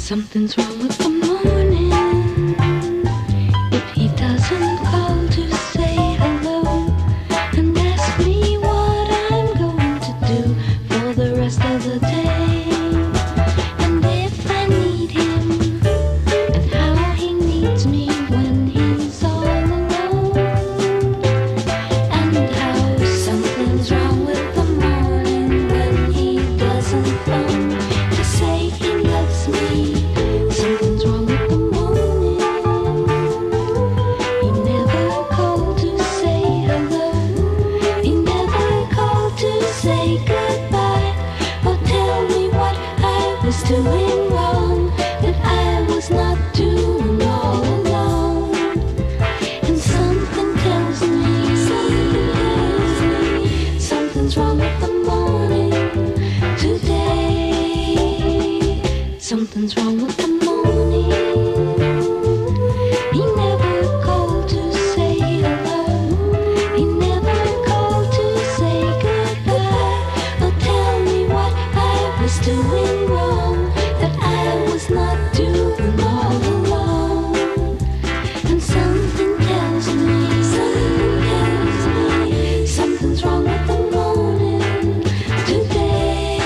Something's wrong with the morning. If he doesn't call to say hello and ask me what I'm going to do for the rest of the day, and if I need him and how he needs me when he's all alone, and how something's wrong with the morning when he doesn't phone to say he loves me. Something's wrong with the morning. He never called to say hello. He never called to say goodbye or tell me what I was doing wrong, that I was not doing all alone. And something tells me something's wrong with the morning today. Something's wrong with the morning. He never called to say hello. He never called to say goodbye or tell me what I was doing wrong, that I was not doing all alone. And something tells me something's wrong with the morning today.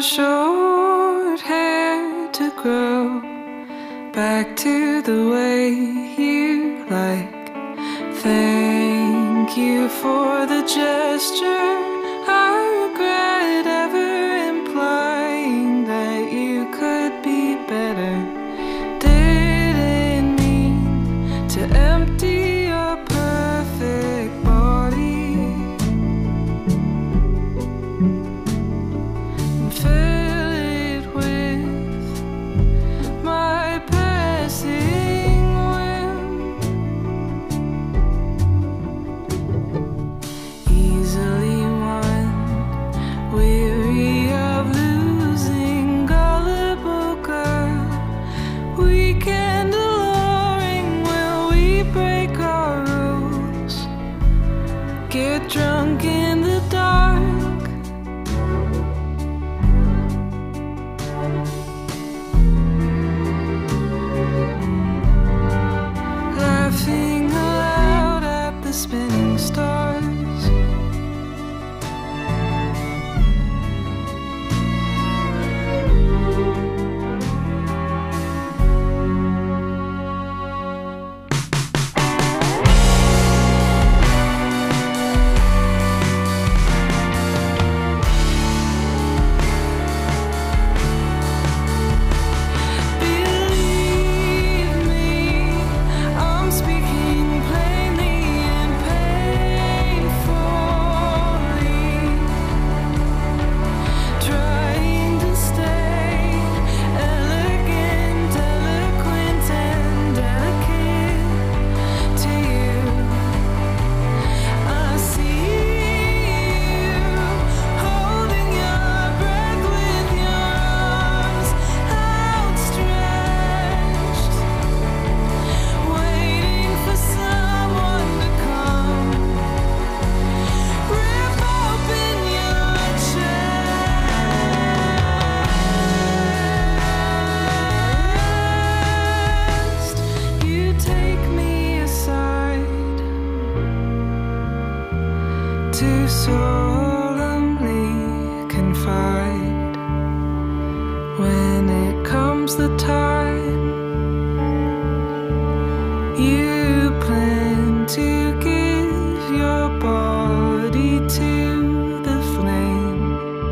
short hair to grow back to the way you like. Thank you for the gesture. I regret ever implying that you could be better. Didn't mean to empty your perfect body and fill it with my passing whim. Easily won, weary of losing, gullible girl. Weekend alluring, will we break our rules? Get drunk in the dark. Laughing aloud at the spinning stars. Believe me, I'm speaking plainly and painfully, trying to stay elegant, eloquent, and delicate to you. I see you holding your breath with your arms outstretched, waiting for someone to come, rip open your chest. You take me aside to solemnly confide when it comes the time you plan to give your body to the flame.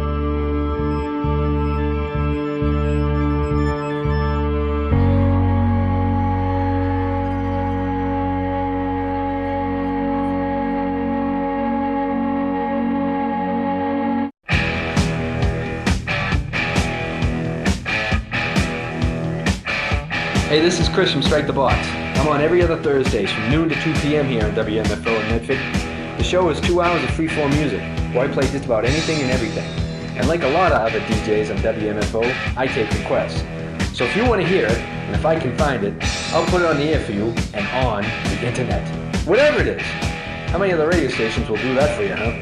Hey, this is Chris from Strike the Box. I'm on every other Thursdays from noon to 2 p.m. here on WMFO in Medford. The show is 2 hours of free-form music, where I play just about anything and everything. And like a lot of other DJs on WMFO, I take requests. So if you want to hear it, and if I can find it, I'll put it on the air for you and on the internet. Whatever it is. How many other radio stations will do that for you, huh?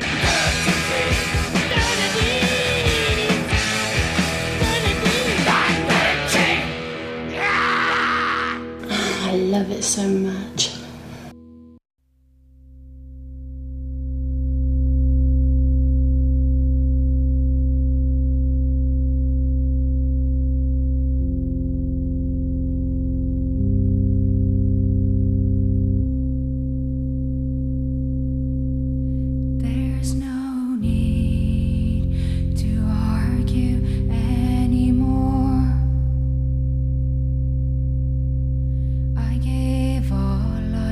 I love it so much. There's no need to argue anymore. I gave all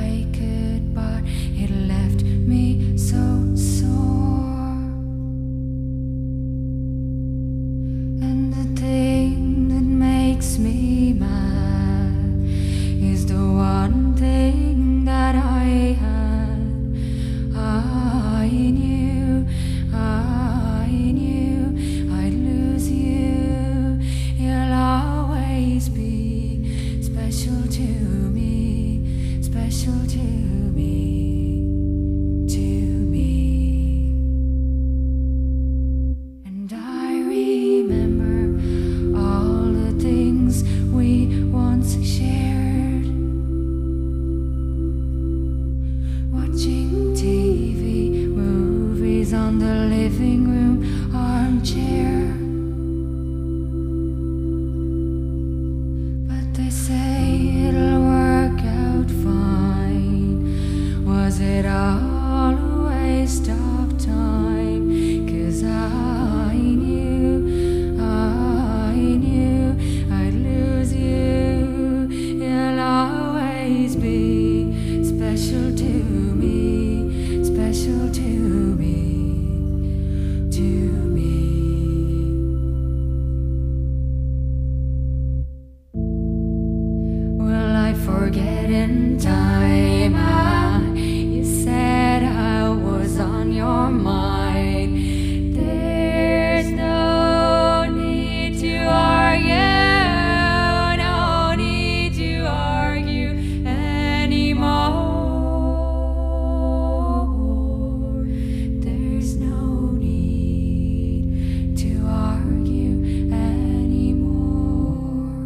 it all a waste of time? 'Cause I knew I'd lose you. You'll always be special to me, special to me, to me. Will I forget in time? You said I was on your mind. There's no need to argue, no need to argue anymore. There's no need to argue anymore.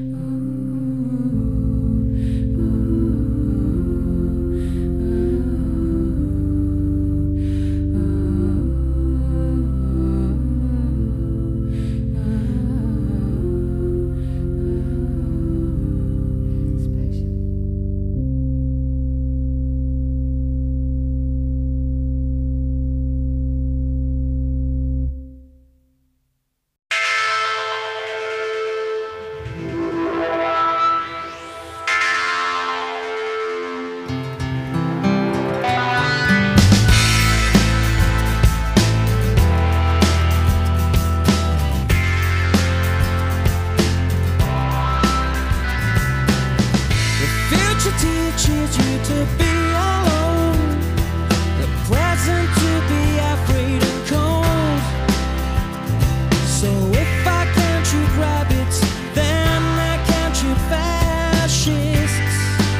Teaches you to be alone, the present to be afraid and cold. So if I can't shoot rabbits, then I can't shoot fascists.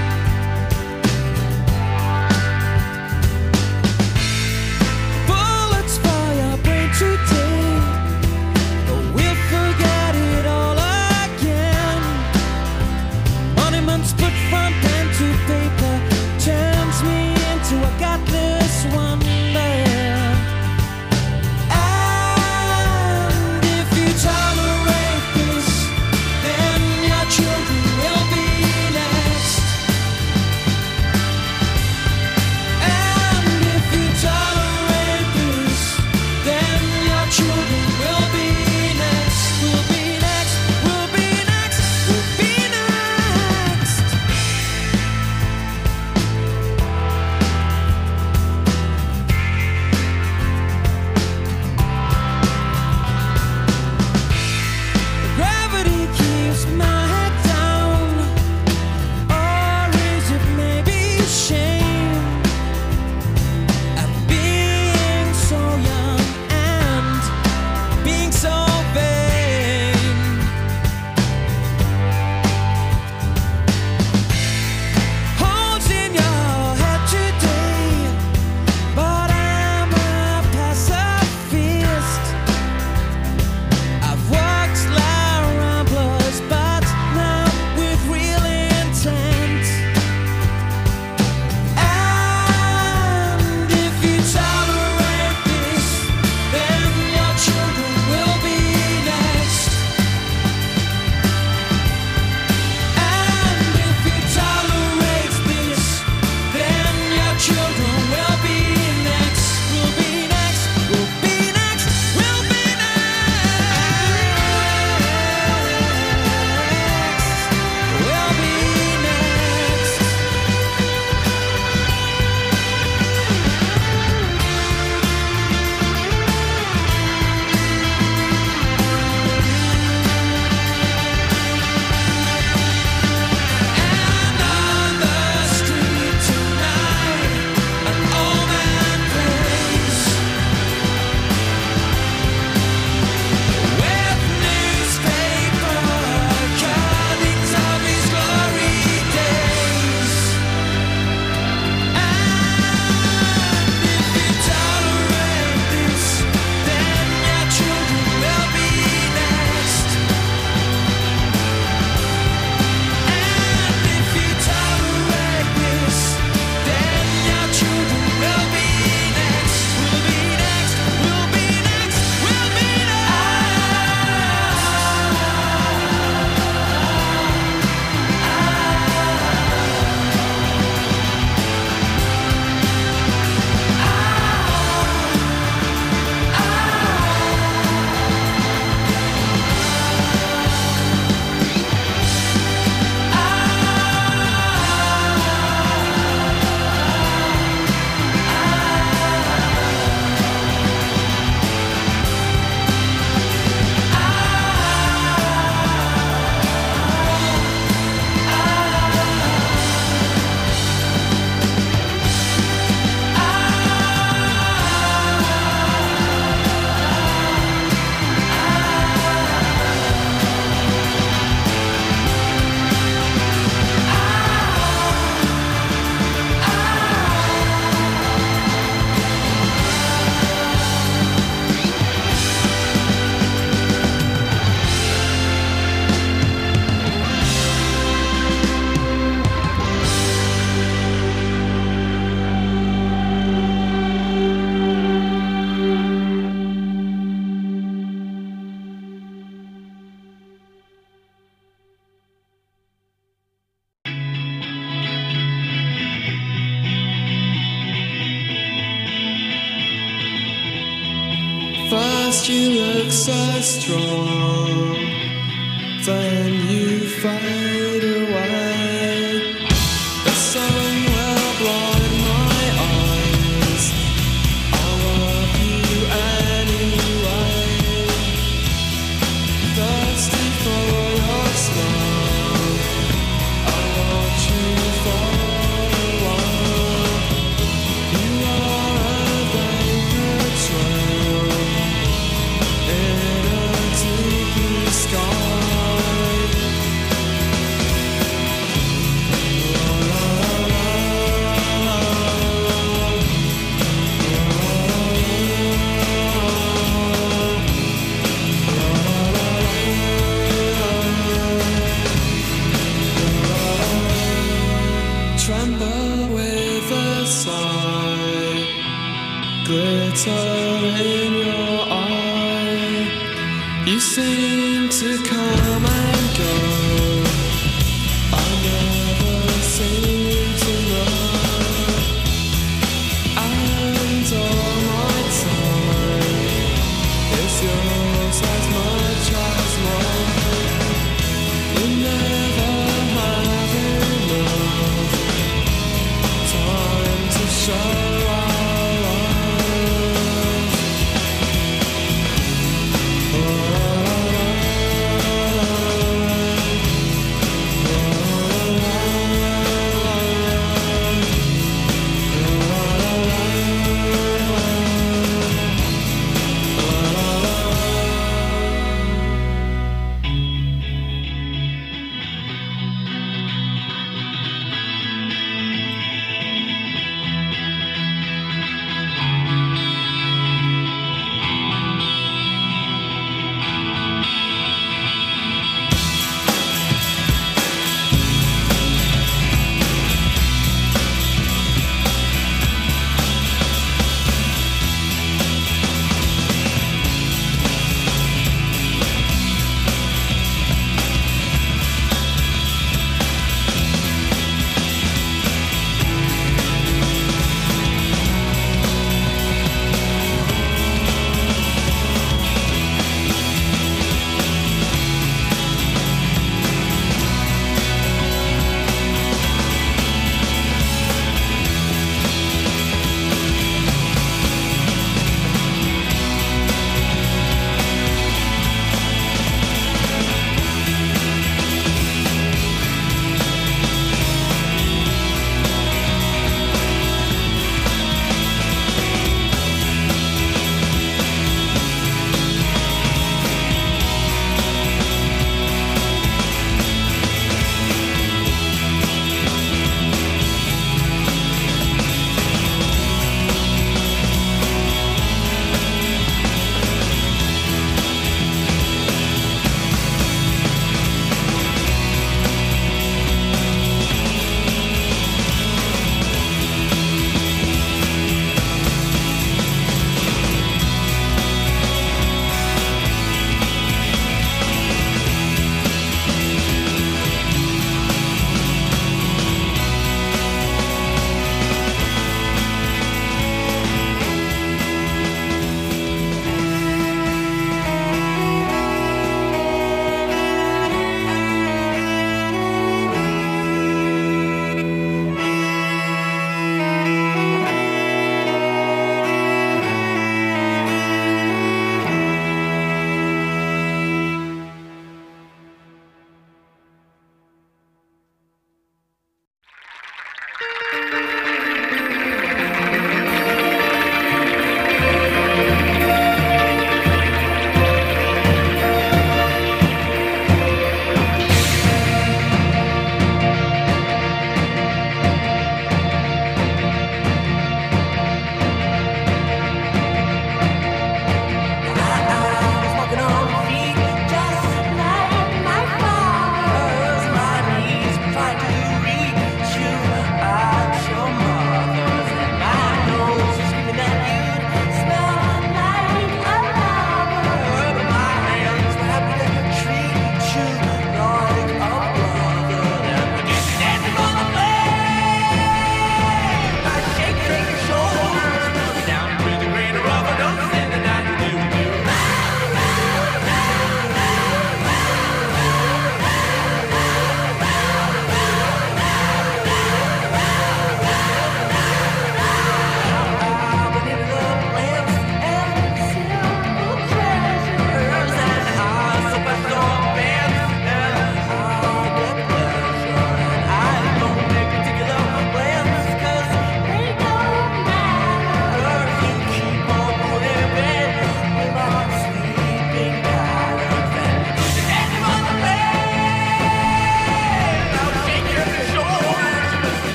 Bullets for your brain today, but we'll forget it all again. Monuments put from pen to paper, turn you look so strong, then you fade away. The sun will blind my eyes. I love you anyway. Thirsty for your smile, I want you for a while. You are a vapor trail in a deep blue sky. Tremble with a sigh, glitter in your eye. You seem to come and go, I never seem to know. And all my time is yours as much as mine. You never have enough time to show our love.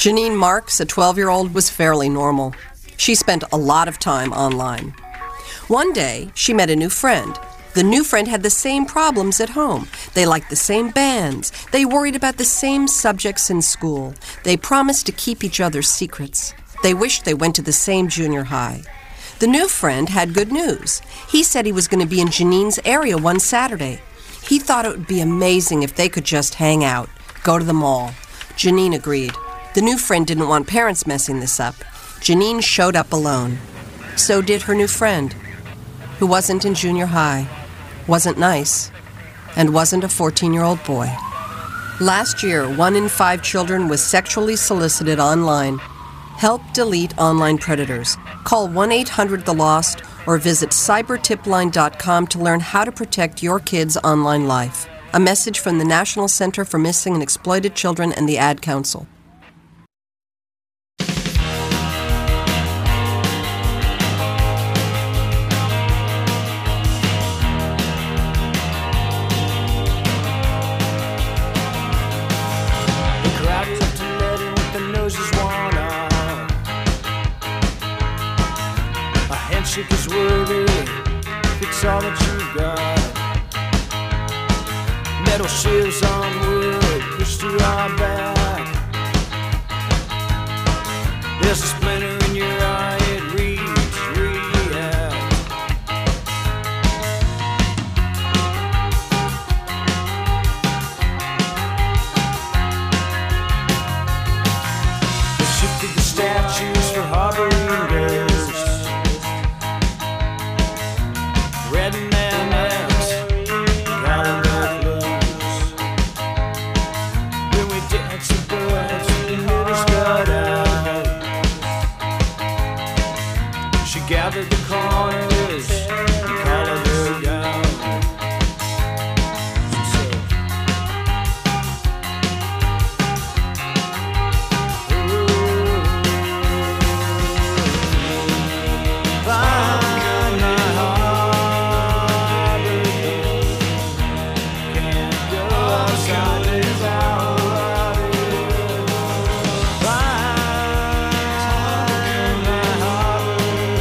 Janine Marks, a 12-year-old, was fairly normal. She spent a lot of time online. One day, she met a new friend. The new friend had the same problems at home. They liked the same bands. They worried about the same subjects in school. They promised to keep each other's secrets. They wished they went to the same junior high. The new friend had good news. He said he was going to be in Janine's area one Saturday. He thought it would be amazing if they could just hang out, go to the mall. Janine agreed. The new friend didn't want parents messing this up. Janine showed up alone. So did her new friend, who wasn't in junior high, wasn't nice, and wasn't a 14-year-old boy. Last year, 1 in 5 children was sexually solicited online. Help delete online predators. Call 1-800-THE-LOST or visit cybertipline.com to learn how to protect your kids' online life. A message from the National Center for Missing and Exploited Children and the Ad Council. Handshake is worthy if it's all that you got. Metal shields on wood pushed to our back. There's a splinter in your eye, it reads, react. They shifted the statues for harboring girls. Red and MS, calling their clothes. When we dance the birds, the needles cut out. She gathered the corners and collared her gown. She said, find my heart. Can't go outside without it. Find my heart.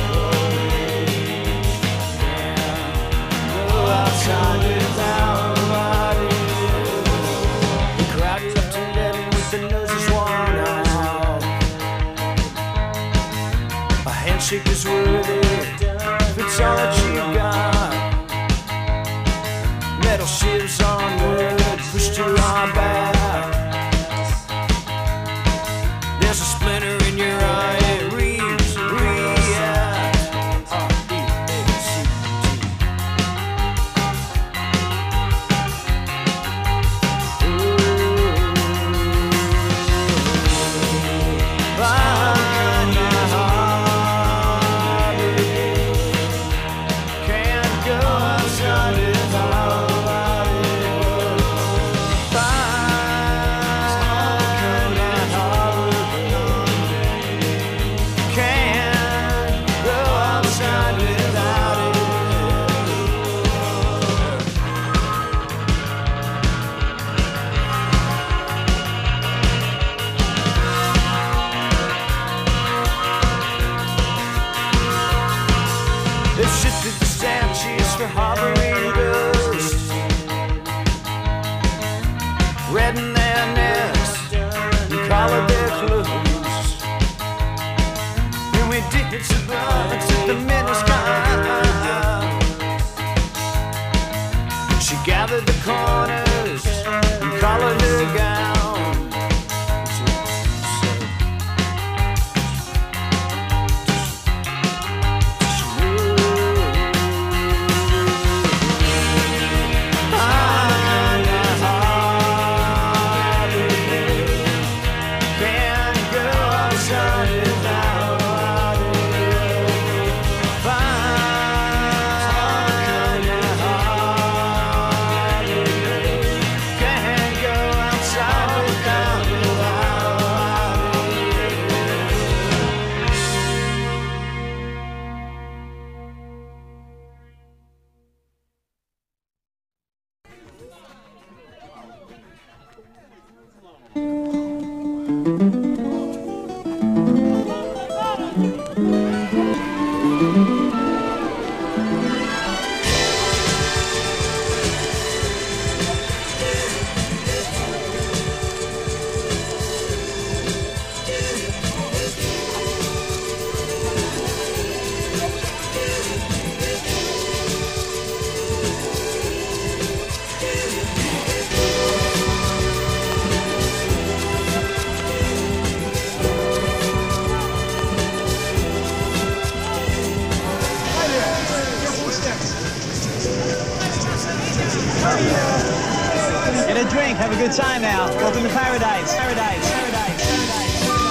Can't go outside without it. The crowd left 11 with their noses worn out. A handshake is worthy if it's all that you got. Metal shields on wood pushed to our back. There's a splinter in your eye, it reads, react. Find my heart. Can't go outside without it. Find my heart. Can't go outside without it. They've shifted the statues for harboring ghosts. Redden their necks and collar their clothes. And we did some bugs at the minnows gone. She gathered the corners and collared her gown. drink, have a good time now. Welcome to paradise, paradise, paradise, paradise.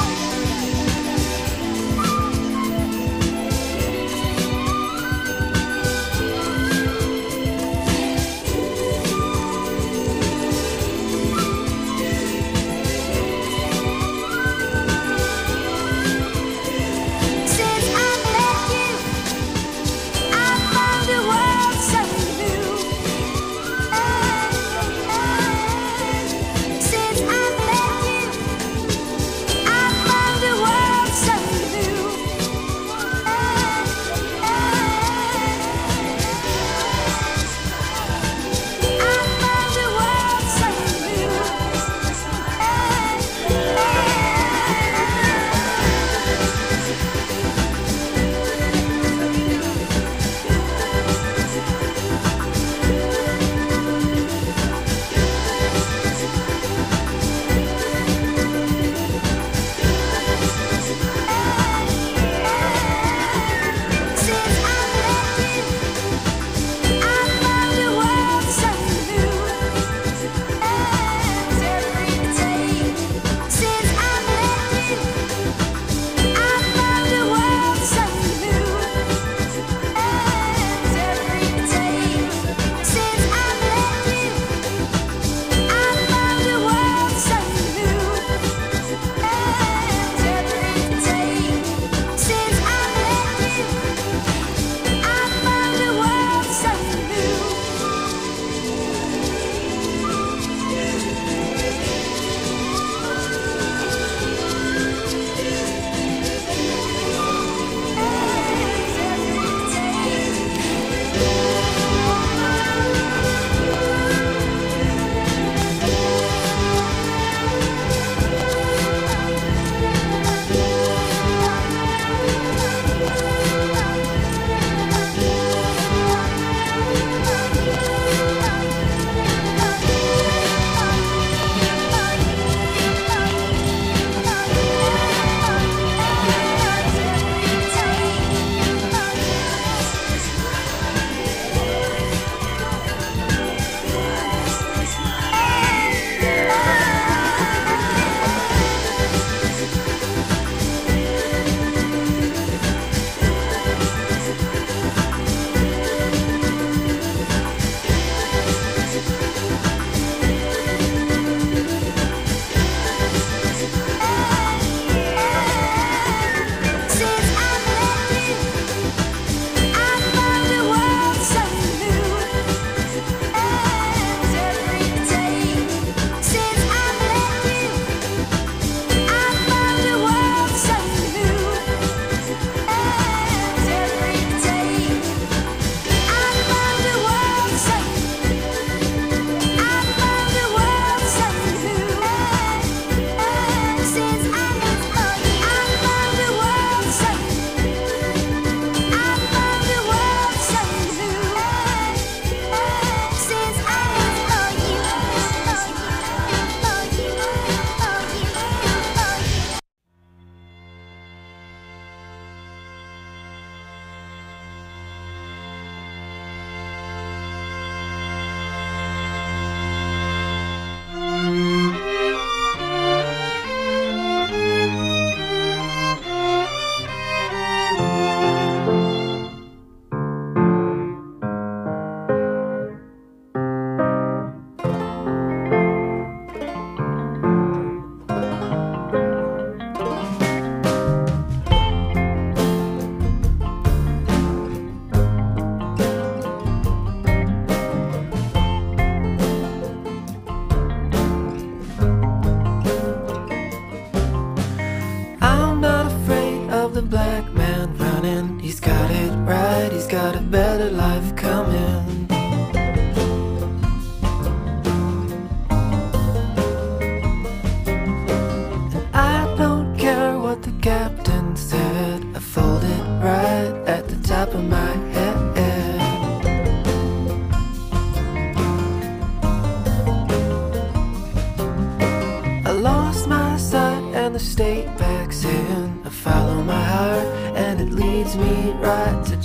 state backs in. I follow my heart and it leads me right to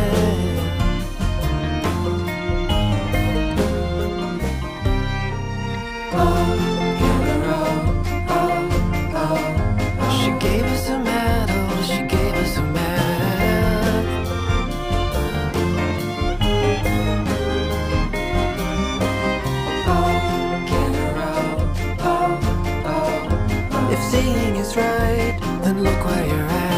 Jackson. gave us a medal, she gave us a medal. If seeing is right, then look where you're at.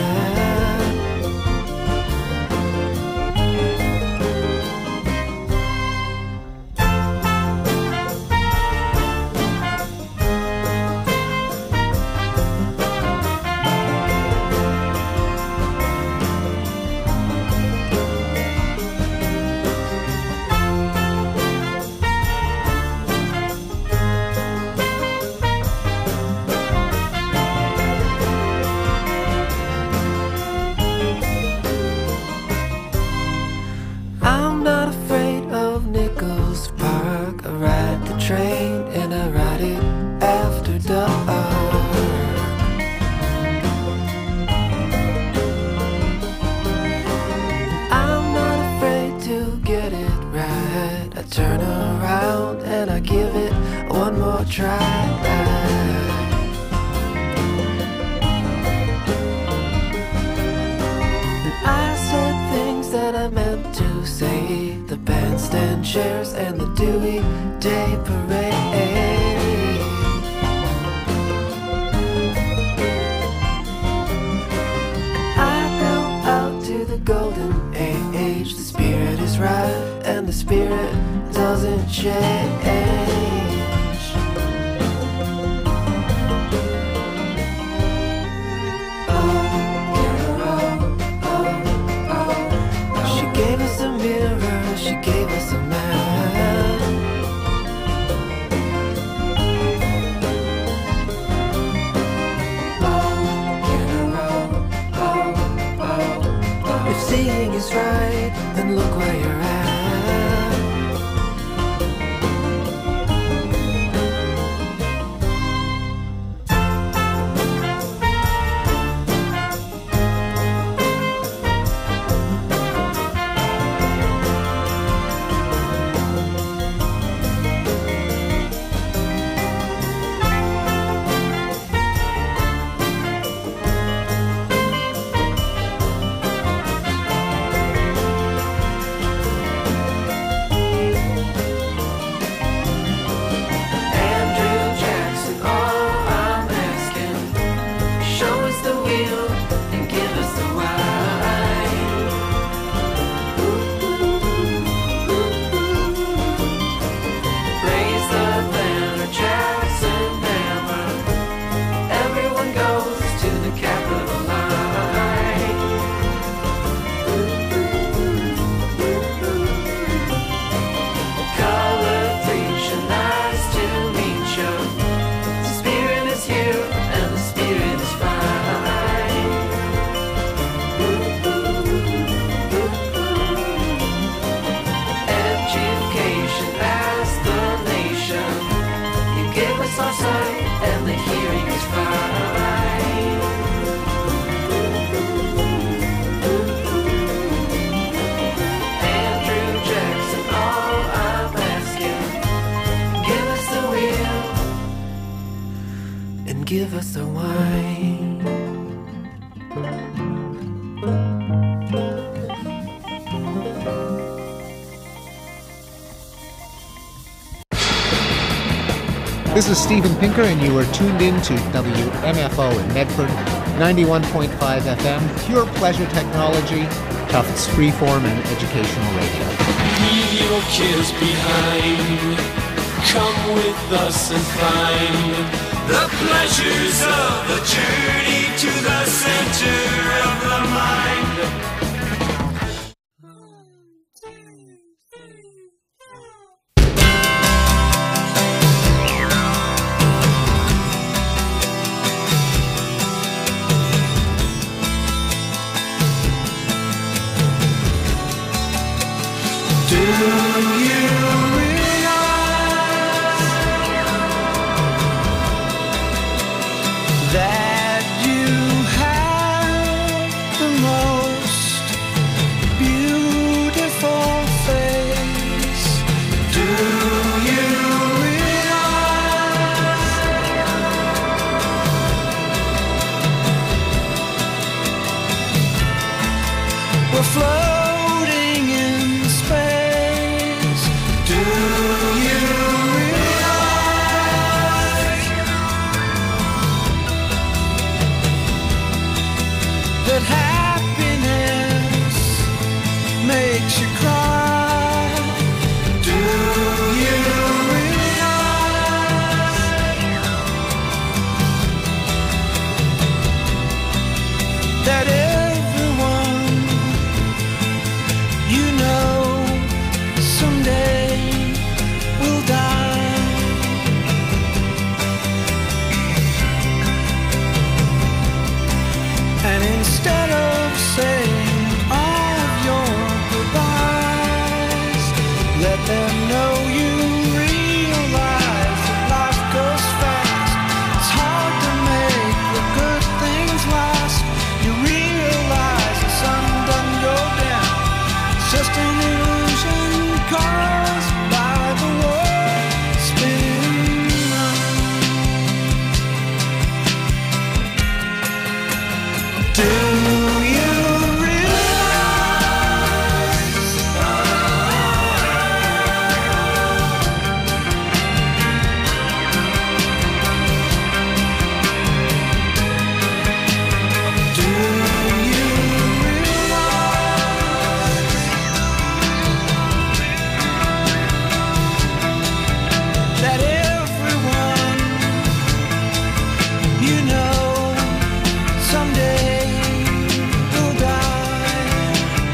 I'm not afraid of Nichols Park. I ride the train and I ride it after dark. I'm not afraid to get it right. I turn around and I give it one more try. I said things that I meant to say. The bandstand chairs and the Dewey Day Parade. I go out to the golden age. The spirit is right and the spirit doesn't change. She gave us a mirror, she gave us a man. If seeing is right, then look where you're at. Andrew Jackson, all I'm asking, show us the wheel and give us the wine. Raise the banner, Jackson hammer. Everyone goes to the Capitol line. Color preacher, nice to meet you. The spirit is here and the spirit is fine. Education as the nation. You give us our sight and the hearing is fine. Andrew Jackson, all I'm asking, give us the wheel and give us the wine. This is Stephen Pinker, and you are tuned in to WMFO in Medford, 91.5 FM, pure pleasure technology, Tufts freeform and educational radio. Leave your cares behind. Come with us and find the pleasures of the journey to the center of the mind. Do you realize that you have the most beautiful face? Do you realize We're floating in space. Do you realize that happiness makes you cry? Do you realize that everyone you know someday will die? And instead of saying all of your goodbyes, let them know you realize that life goes fast. It's hard to make the good things last. You realize the sun doesn't go down. It's just an illusion caused by the world spinning round. Do you realize Do you realize that everyone you know someday will die?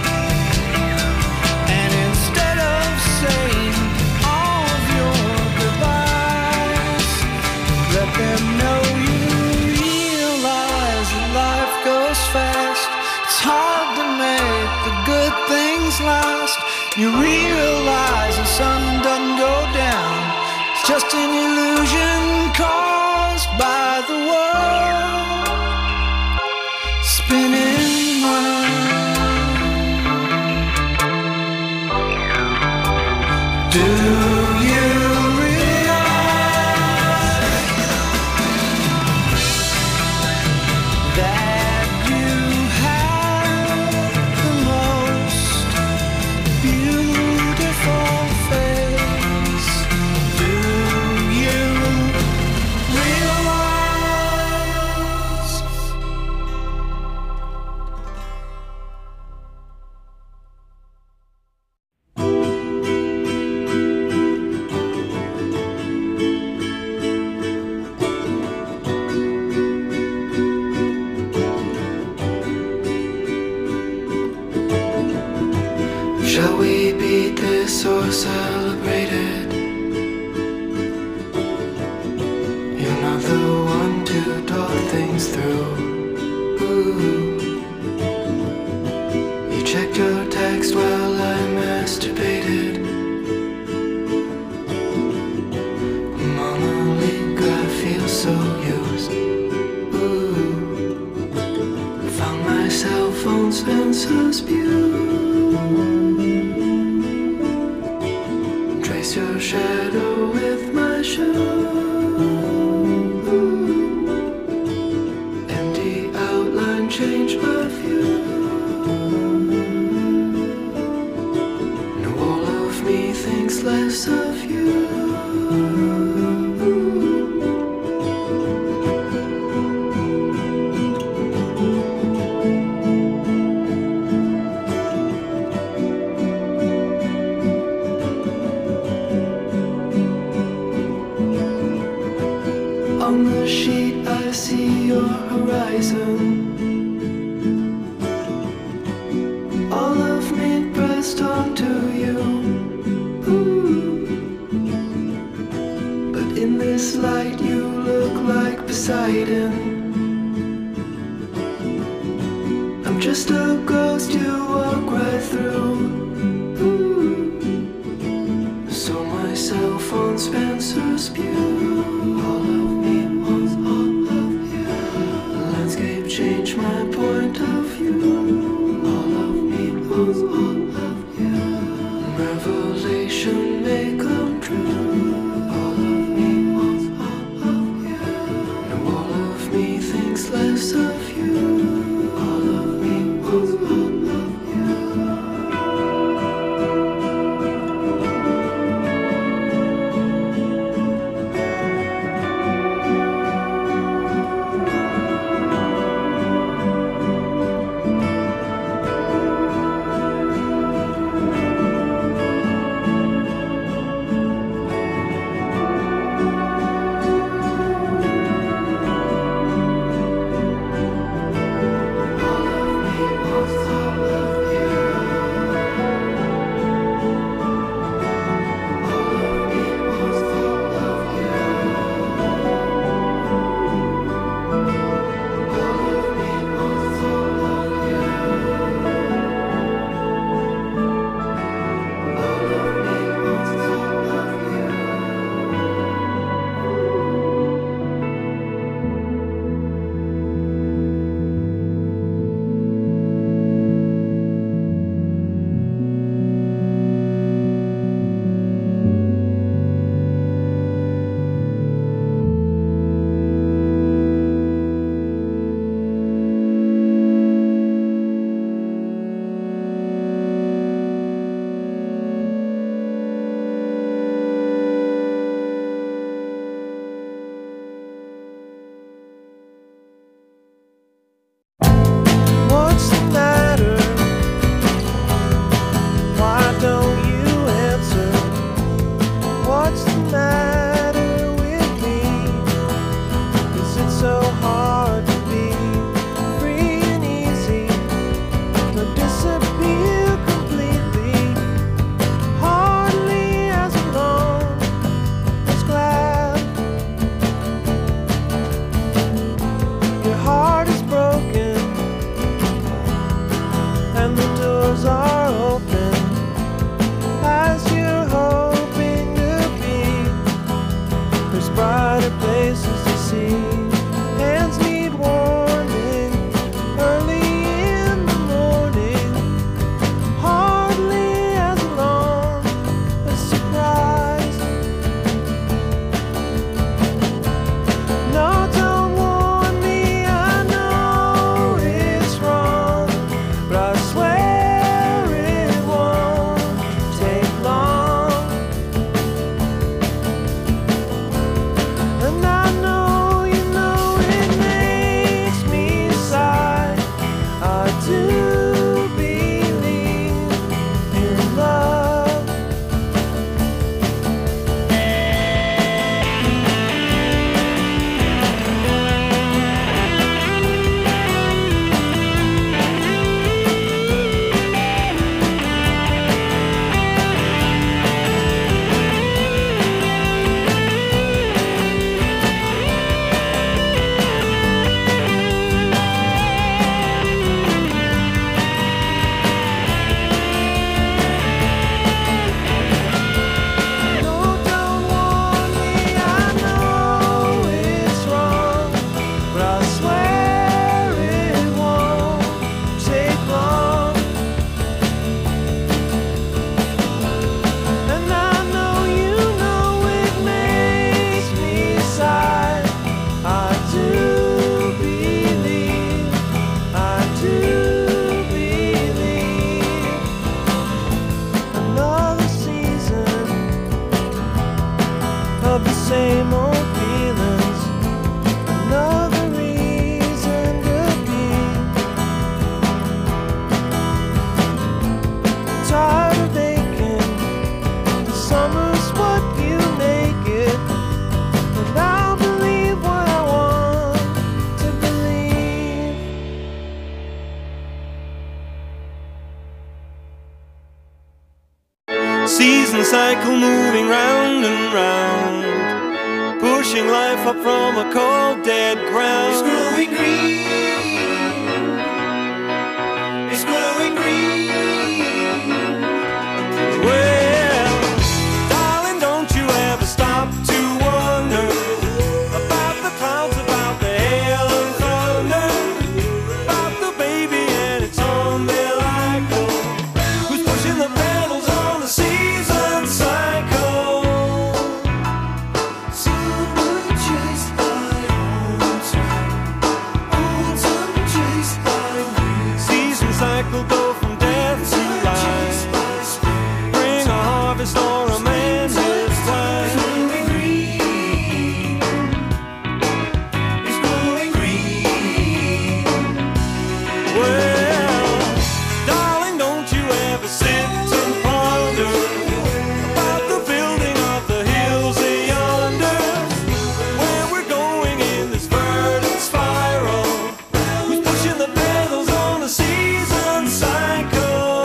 And instead of saying all of your goodbyes, let them know you realize that life goes fast. It's hard to make the good things last. You realize the sun doesn't go down. It's just an illusion caused by the world spinning round. Do you realize that you have the most beautiful face? Do you realize? Shall we beat this or celebrate it? You're not the one to talk things through. Ooh. You checked your text while I masturbated. Monique, I feel so used. Ooh. Found myself on Spencer's Pew. Trace your shadow with my shoe. Empty outline, change my view. No, all of me thinks less of you. On the sheet I see your horizon. All of me pressed onto you. Ooh. But in this light you look like Poseidon. I'm just a ghost you walk right through. Ooh. Saw myself on Spencer's Pew. All of me wants all of you. The landscape changed my point of view. All of me wants all of you. Revelation may come true. All of me wants all of you. No, all of me thinks less of you. All of me wants all of you. Season cycle moving round and round, pushing life up from a cold dead ground. It's growing green. It's growing green. Well, darling, don't you ever stop to wonder about the clouds, about the hail and thunder, about the baby and its umbilical, who's pushing the pedals on the season cycle. Summer chased by autumn chased by winter. Season cycle go from death to life, bring a harvest or a man his wife. It's growing green. Well, darling, don't you ever sit and ponder about the building of the hills yonder, where we're going in this verdant spiral, who's pushing the pedals on the season cycle.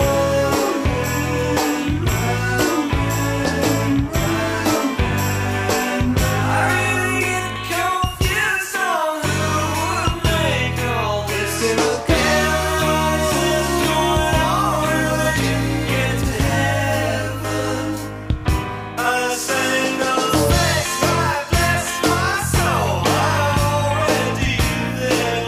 I really get confused on who would make all this chaos going on when you get to heaven. I sang the bless my soul already there.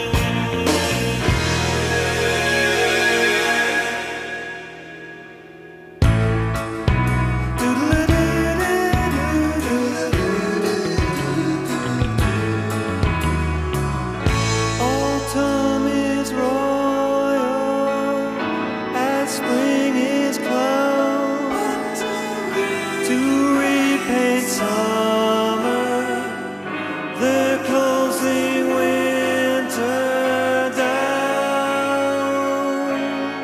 Autumn is royal, as spring is cloud, to repaint summer, they're closing winter down.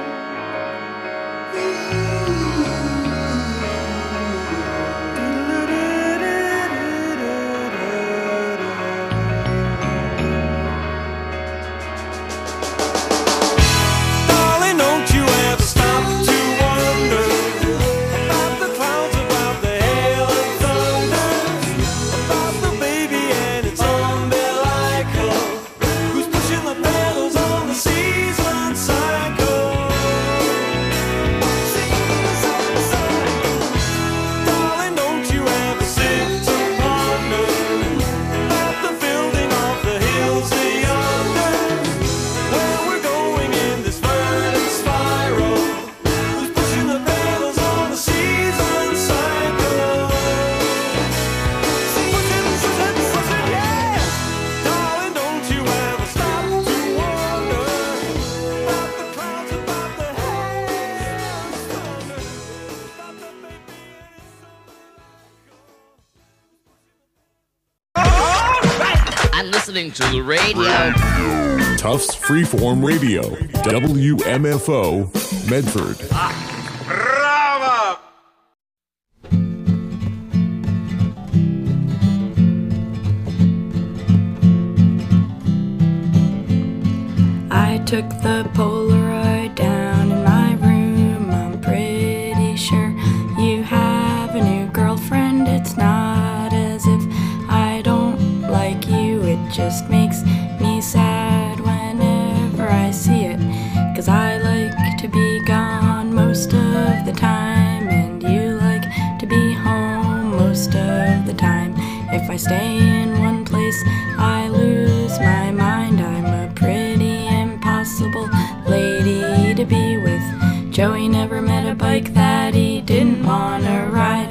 Darling, don't you ever stop to wonder about the clouds, about the hail and thunder, about the baby and its umbilical, who's pushing the pedals on the season cycle. Darling, don't you ever sit and ponder about the building of the hills yonder, where we're going in this verdant spiral, who's pushing the pedals on the season cycle. Yeah. Darling, don't you ever stop to wonder about the clouds, about the hail and thunder, about the baby I'm listening to the radio. Tufts Freeform Radio, WMFO, Medford. Bravo! I took the Polaroid down in my room. I'm pretty sure you have a new girlfriend. It's not as if I don't like you, it just makes me sad whenever I see it. 'Cause I like to be gone most of the time, and you like to be home most of the time. If I stay in one place, I lose my mind. I'm a pretty impossible lady to be with. Joey never met a bike that he didn't wanna ride.